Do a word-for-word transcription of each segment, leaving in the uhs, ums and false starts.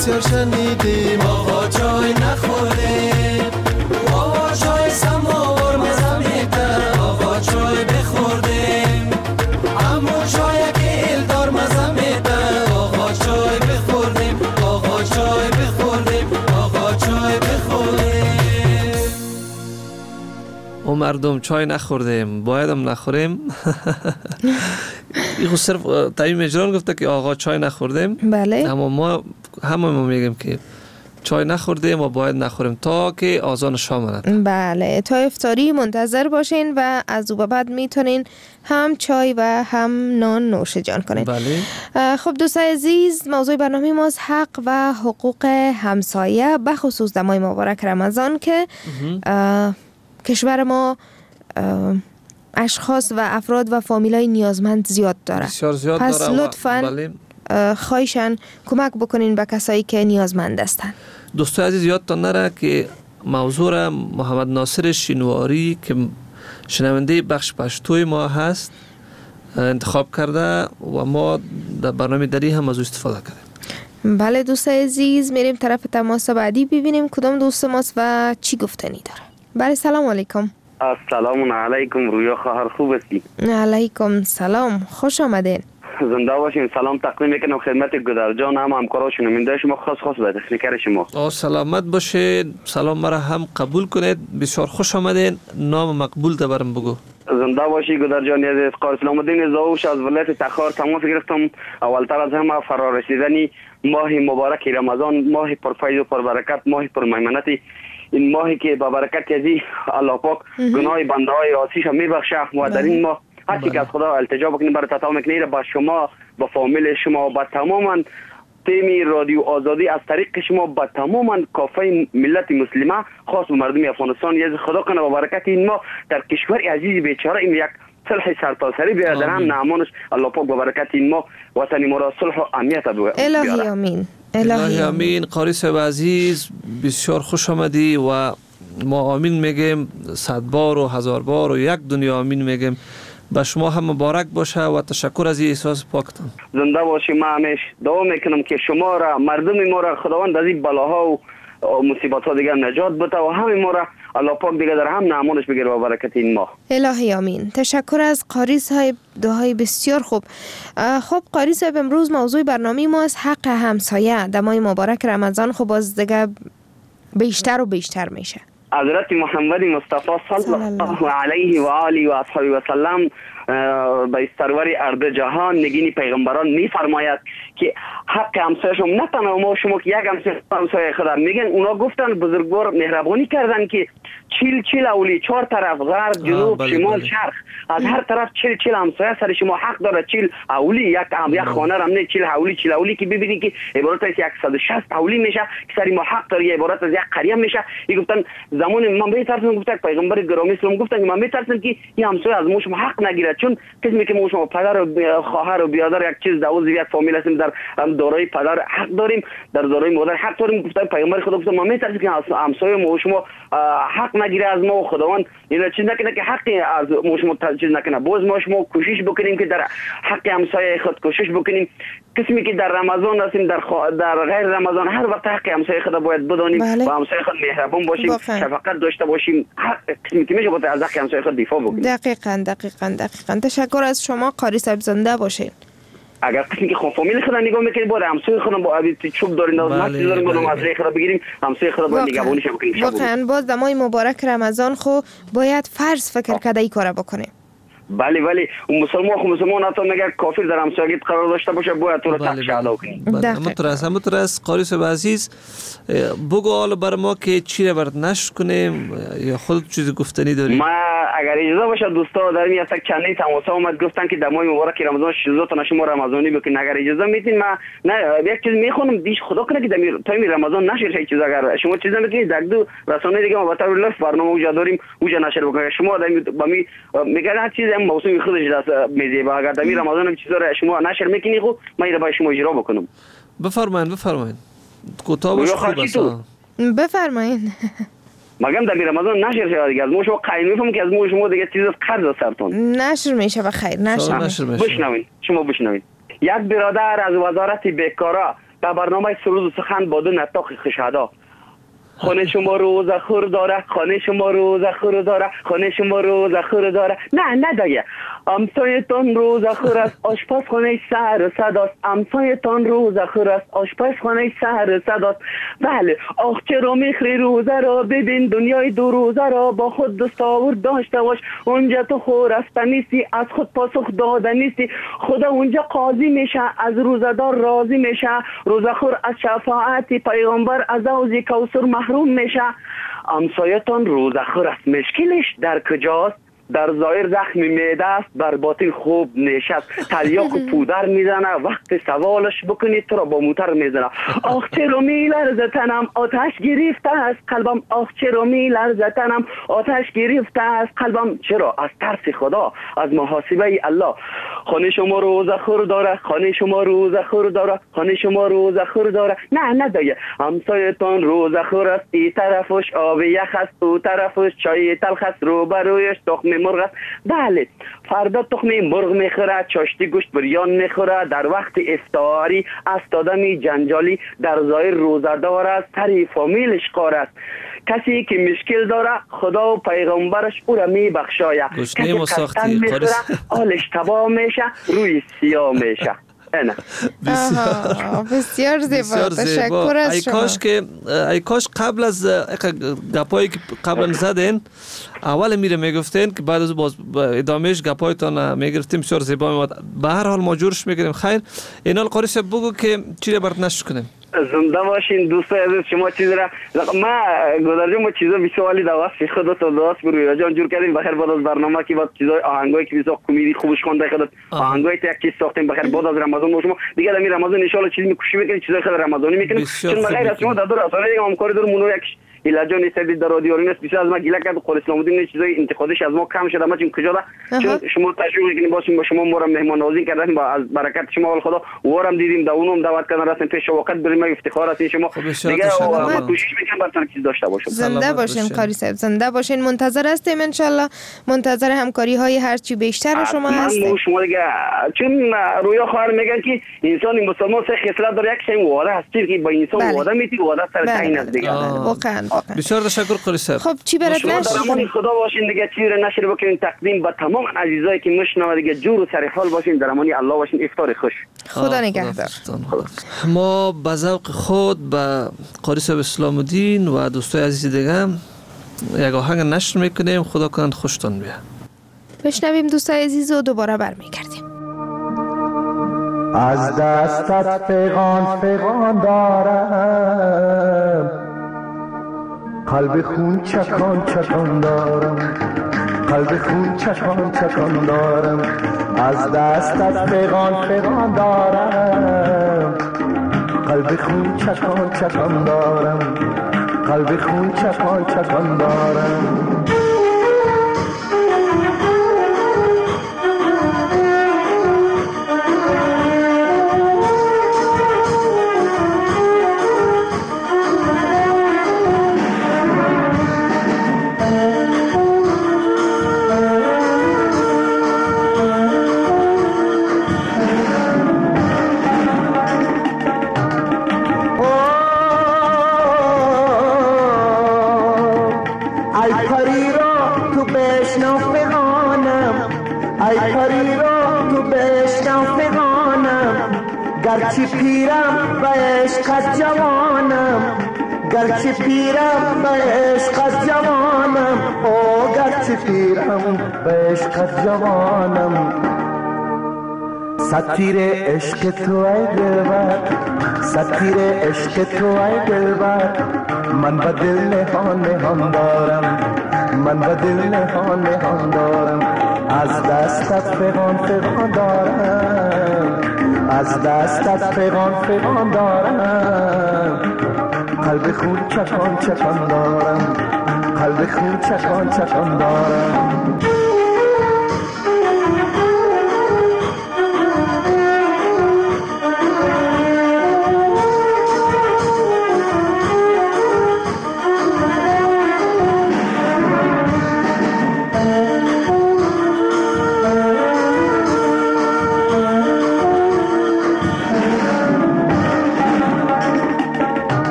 بسیار شنیدیم آقا چای نخوریم، آقا چای سماور مزه میده، آقا چای بخوردیم اما چای که ایلدار مزه میده، آقا چای بخوردیم، آقا چای بخوردیم، آقا چای بخوردیم. او مردم چای نخوردیم بایدم نخوریم. این خود صرف تاییم اجران گفته که آقا چای نخوردیم. بله. اما ما همه ما میگیم که چای نخوردیم و باید نخوریم تا که آذان شام رد. بله، تا افطاری منتظر باشین و از او به بعد میتونین هم چای و هم نان نوش جان کنین. بله. خب دوستان عزیز، موضوع برنامه ما حق و حقوق همسایه، بخصوص در ماه مبارک رمضان که کشور ما اشخاص و افراد و فامیلای نیازمند زیاد داره. بسیار زیاد پس داره. لطفاً بله. خواهشاً کمک بکنین به کسایی که نیازمند هستند. دوستان عزیز یادتان نره که موضوع را محمد ناصر شینواری که شنونده بخش پشتوی ما هست انتخاب کرده و ما در برنامه دری هم از او استفاده کردیم. بله دوستان عزیز، میریم طرف تماس بعدی ببینیم کدام دوست ماست و چی گفتنی داره. بله سلام علیکم. السلام علیکم رویا خواهر، خوب هستی؟ علیکم سلام، خوش آمدین. زنده باشین. سلام تقدیم میکنم خدمت گودرجان هم همکارا شنونده شما، خاص خاص به تکنیکر شما. آ سلامت باشید. سلام مرا هم قبول کنید. بسیار خوش آمدین. نام مقبول ده برام بگو. زنده باشی گودرجان عزیز. قاری سلام الدین زاوش از ولایت تخار تماس گرفتم. اولتر از همه فرا رسیدنی ماه مبارک رمضان، ماه پرفیض و پربرکت، ماه پرمیمنت، این ماهی که با برکت ازی الله پاک گناه بنده های آسیش هم میبخشه و در این ماه هرچی که از خدا التجا بکنیم برای تطاوم میکنیم با شما، با فامیل شما، با تماما تیمی رادیو آزادی از طریق شما، با تماما کافه ملت مسلمه، خاص به مردم افغانستان، یز خدا کنه با برکت این ماه در کشور عزیز بیچاره این یک صلح سرتاسری بیاره در هم نعمانش الله پاک با برکت این ماه وطن ما را صلح و امنیت بیاره. الهی آمین. الهی آمین. قاری صاحب عزیز بسیار خوش آمدی و ما آمین میگیم صد بار و هزار بار و یک دنیا آمین میگیم. به شما هم مبارک باشه و تشکر از این احساس پاکتان. زنده باشی. ما همیش دعا میکنم که شما را، مردم ما را خداوند از این بلاها و مصیبت ها دیگر نجات بده و همه ما را الله پاک دیگر در هم نعمانش بگیره با برکت این ماه. الهی آمین. تشکر از قاری صاحب، دعای بسیار خوب. خب قاری صاحب، امروز موضوع برنامه ما از حق همسایه در ماه مبارک رمضان. خب باز دیگه بیشتر و بیشتر میشه. حضرت محمد مصطفی صلی الله علیه و آله و اصحابه و سلم به سرور ارض جهان نگین پیغمبران میفرماید که حق همسایه شما، نه تنها ما شما که یک همسایه خدا میگن، اونا گفتن بزرگوار مهربانی کردن که چیل چیل اولی، چهار طرف، غرب، جنوب، بله شمال، بله. شرق، از هر طرف چیل چیل همسایه سر شما حق داره. چیل اولی یک یک خانه رم نه، چیل اولی چیل اولی که ببینید که عبارت از صد و شصت اولی میشه که سر ما حق داره، عبارت از یک قریه میشه. این گفتن زمان من میترسم، گفتن پیغمبر گرامی اسلام گفتن که من میترسم که این همسایه از ما شما حق نگیره، چون کسی که ما شما پدر و خواهر و برادر یک چیز دعوا یک فامیل هستیم، در دارای پدر حق داریم، در دارای مادر حق داریم. گفتن پیغمبر خدا گفتن من میترسم که همسایه ما شما حق نگیره از ما و خداوند اینا چیز نکنه که حق از ما شما چیز نکنه. باز ما شما کوشش بکنیم که در حق همسایه خود کوشش بکنیم. کسی که در رمضان هستیم، در خوا... در غیر رمضان هر وقت حق همسایه خود باید بدانیم. بله. و همسایه خود مهربان باشیم، باقی. شفقت داشته باشیم. هر کسی که میشه باید از حق همسایه خود دفاع بکنیم. دقیقاً دقیقاً دقیقاً. تشکر از شما قاری صاحب، زنده باشین. اگر کسی که خود فامیل خود نگاه میکنه باید همسایه خود با ابی چوب دارین از مسجد دارین با همسایه خود بگیریم، همسایه خود باید نگهبانیش بکنیم. واقعاً باز در ماه مبارک رمضان خو باید فرض فکر کرده ای کارا بکنیم. بله بله. اون مسلمان خو مسلمان حتی مگر کافر در همسایگیت قرار داشته باشه باید تو رو تحت شهاده کنی. همونطور همونطور است. قاری صاحب عزیز بگو حالا بر ما که چی رو برد نشر کنیم یا خود چیزی گفتنی داری؟ ما اگر اجازه باشه دوستا در این یک چندی تماسا اومد گفتن که در ماه مبارک رمضان شروع تا شما رمضانی بکنین. اگر اجازه میدین ما نه یک چیز میخونم دیش خدا کنه که در تایم رمضان نشر شه چیز. اگر شما چیز نمیکنید در دو رسانه دیگه ما با طور لایو برنامه اوجا داریم اوجا نشر بکنید. شما با می میگن هر چیز هم موضوع خودش دست میزه با اگر در رمضان هم چیزا را شما نشر میکنید خب ما اینو با شما اجرا بکنم. بفرمایید بفرمایید. کوتاه باش خوب است. بفرمایید. مگم در رمضان نشر شد دیگه. از ما شما قایم میفهم که از ما شما دیگه چیز قرض سرتون نشر میشه. بخیر نشر میشه. بشنوین شما بشنوین. یک برادر از وزارت بیکارا در برنامه سرود و سخن با دو نطاق خشادا. خانه شما روز خور داره، خانه شما روز خور داره، خانه شما روز خور داره. نه ندایه. امسایتان روز خور است، آشپز خانه سر صداست. امسایتان روز خور است، آشپز خانه سر صداست. بله، آخ چرا میخری روزه را، ببین دنیای دو روزه را، با خود دستاور داشته باش. اونجا تو خورسته نیستی، از خود پاسخ داده نیستی. خدا اونجا قاضی میشه، از روزدار راضی میشه. روزخور از شفاعت پیغمبر از حوض کوثر محروم میشه. امسایتان روزخور است، مشکلش در کجاست؟ در ظاهر زخم معده است، در باطن خوب نشست. تریاک و پودر میزنه، وقت سوالش بکنی تو را با موتر میزنه. آخ چرا میلرزه تنم، آتش گرفته است قلبم. آخ چرا میلرزه تنم، آتش گرفته است قلبم. چرا؟ از ترس خدا، از محاسبه الله. خانه شما روزه خور داره، خانه شما روزه خور داره، خانه شما روزه خور داره. نه ندایه. همسایتان روزه خور است، ای طرفش آب یخ است، او طرفش چای تلخ است، روبرویش تخم مرغ است. بله، فردا تخم مرغ میخوره، چاشتی گوشت بریان میخوره. در وقت افطاری است آدمی جنجالی، در ظاهر روزدار است، سری فامیلش قار است. کسی که مشکل داره خدا و پیغمبرش او را میبخشاید. کسی قطعا میخوره حالش تباه میشه، روی سیاه میشه. نه بسیار بسیار زیبا، تشکر از ای شما. کاش که ای کاش قبل از گپایی که قبلا زدین اول میره میگفتین که بعد از باز ادامهش گپایتان میگرفتیم. بسیار زیبا میاد. به هر حال ما جورش میگیریم. خیر، اینال قاری صاحب بگو که چی را برات نشر کنیم. زنده باشین دوستای عزیز. شما چیز را ما گذر ما چیزا بیسوالی در واسه خودت تو درست بروی جان جور کردیم. بخیر بعد از برنامه که بعد چیزای آهنگایی که بیسا کمدی خوبش خوانده خودت آهنگایی تا یک چیز ساختیم. بخیر بعد از رمضان شما دیگه در رمضان ان شاء الله چیزی میکشی میکنید، چیزای خیلی رمضانی میکنید. چون بغیر از شما در دور اصلا همکاری دور مونو یک ایلاجان نیست در رادیو رینس بسیار از ما گیلا کرد. قول اسلام الدین چیزای انتقادش از ما کم شده. ما چون کجا ده چون شما تشویق کنید باشیم با شما ما را مهمان نوازی کردیم. با از برکت شما اول خدا ورم دیدیم در اونم دعوت کردن رفتیم پیش وقت بریم. افتخار است شما دیگه. ما کوشش میکنم براتون چیز داشته باشم. زنده باشین قاری صاحب، زنده باشین. منتظر هستیم ان شاء الله. منتظر همکاری های هر چی بیشتر شما هستیم. شما دیگه چون رویا خواهر میگن که انسان مسلمان سه خصلت داره. یک شی وعده هست که با انسان وعده میتی، وعده سر تعیین است دیگه. واقعا بسیار تشکر قاری صاحب. خب چی برات نشر کنیم؟ خدا باشین دیگه. چی را نشر بکنین تقدیم به تمام عزیزایی که میشنوه دیگه. جور و سر حال باشین، در امان الله باشین. افطار خوش. خدا نگهدار. ما به ذوق خود به قاری صاحب اسلام الدین و دوستای عزیز دیگه یک آهنگ نشر میکنیم. خدا کنند خوشتون بیاد. بشنویم دوستای عزیز و دوباره برمیگردیم. از دستت پیغان پیغان دارم، قلب خون چکان چکان دارم، قلب خون چکان چکان دارم. از دستت پیغان پیغان دارم، قلب خون چکان چکان دارم، قلب خون چکان چکان دارم. گرچه پیرم به عشقت جوانم، گرچه پیرم به عشقت جوانم، او گرچه پیرم به عشقت جوانم. ستیر عشق تو ای دلبر، ستیر عشق تو ای دلبر، من به دل نهان نهان دارم، من به دل نهان نهان دارم. از دستت پیغام پیغام دارم، از دستت پیغام پیغام دارم. قلب خون چکان چکان دارم، قلب خون چکان چکان دارم.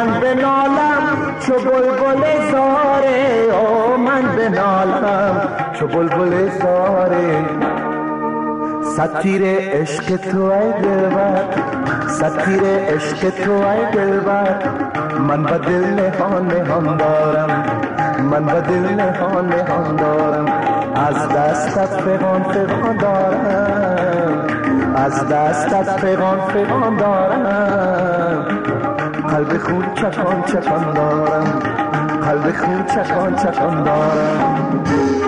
من بنالم چو بلبل زاره، او من بنالم چو بلبل زاره. ستیر عشق تو ای دلبر، ستیر عشق تو ای دلبر، من به دل نهان نهان دارم، من به دل نهان نهان دارم. از دستت فغان فغان دارم، از دستت فغان فغان دارم. قلب خون چکان چکان دارم، قلب خون چکان چکان دارم.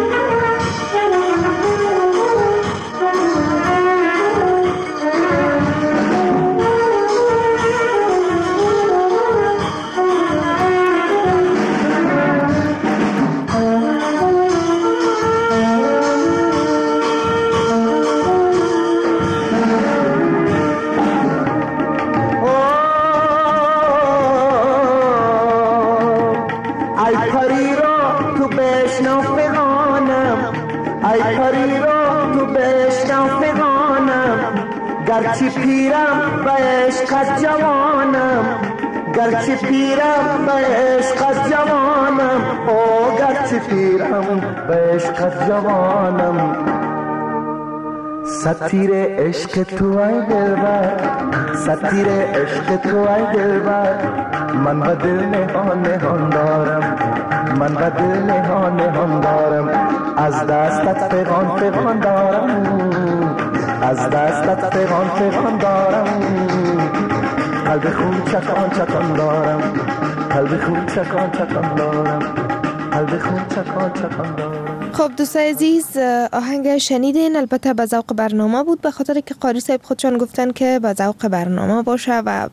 گرچه پیرم به عشقت جوانم، گرچه پیرم به عشقت جوانم، او گرچه پیرم به عشقت جوانم. ستیر عشق تو ای دلبر، ستیر عشق تو ای دلبر، من به دل نهان نهان دارم، من به دل نهان نهان دارم. از دستت فغان فغان دارم، از دستت فغان فغان دارم. قلب خون چکان چکان دارم، قلب خون چکان چکان دارم، قلب خون چکان چکان دارم. خب دوستای عزیز، آهنگ شنیدین البته به ذوق برنامه بود، به خاطر که قاری صاحب خودشان گفتن که به ذوق برنامه باشه و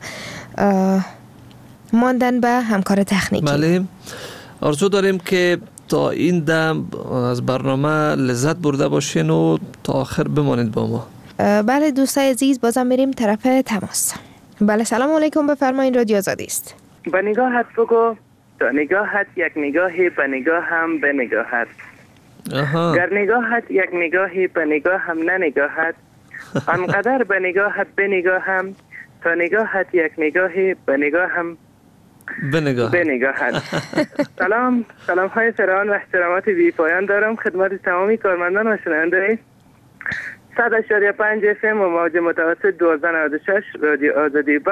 ماندن به همکار تکنیکی. بله، آرزو داریم که تا این دم از برنامه لذت برده باشین و تا آخر بمانید با ما. بله دوستای عزیز، بازم میریم طرف تماس. بله سلام علیکم، بفرمایید، رادیو آزادی است. به نگاهت بگو تا نگاهت یک نگاهی به نگاهم به نگاهت. آها. گر نگاهت یک نگاهی به نگاهم نه نگاهت، انقدر به نگاهت به نگاهم تا نگاهت یک نگاهی به نگاهم به نگاهت. به نگاهت. سلام، سلام های فراوان و احترامات بی پایان دارم خدمت تمامی کارمندان و شنونده صد و پنج اف ام و موج متوسط دوازده نود و شش رادیو آزادی.